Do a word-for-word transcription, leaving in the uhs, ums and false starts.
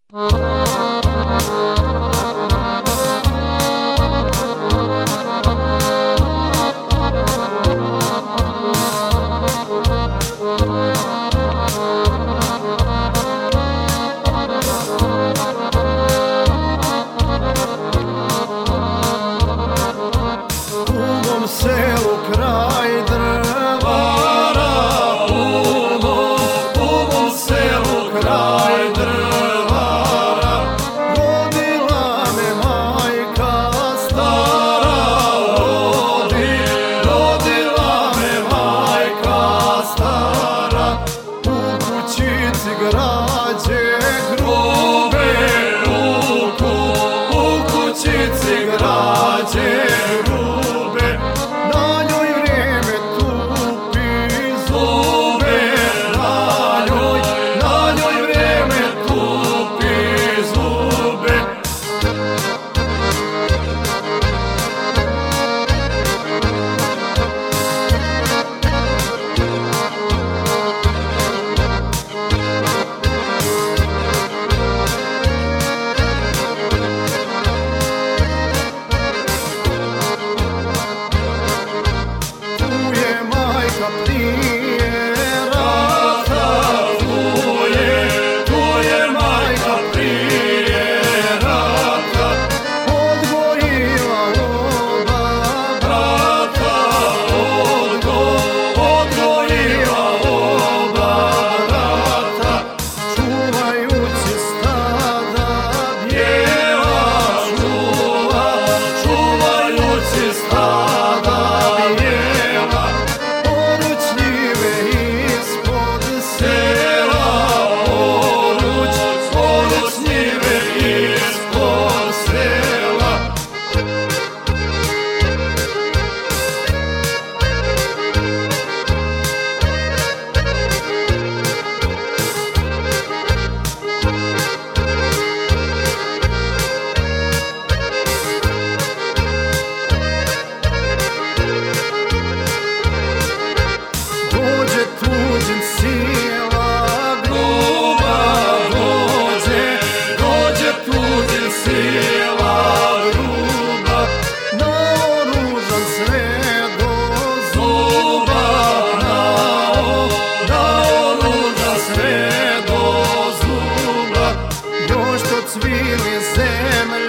Selu kraj drvara, u mom selu kraj drvara, rodila me majka stara, rodi, rodila me majka stara, u kućici građe grube, u, u kućici građe grube. Na njoj vreme tupi zube, na njoj, na njoj vreme tupi zube. Prije rata, tu je, tu je majka prije rata, odgojila oba brata, odgo, odgojila oba brata, čuvajući stada bijela, čuva, čuvajući stada bijela. Tuđin sila gruba dođe, dođe tuđin sila gruba, naoružan sve do zuba, naoružan sve do zuba, još to cvili zemlje.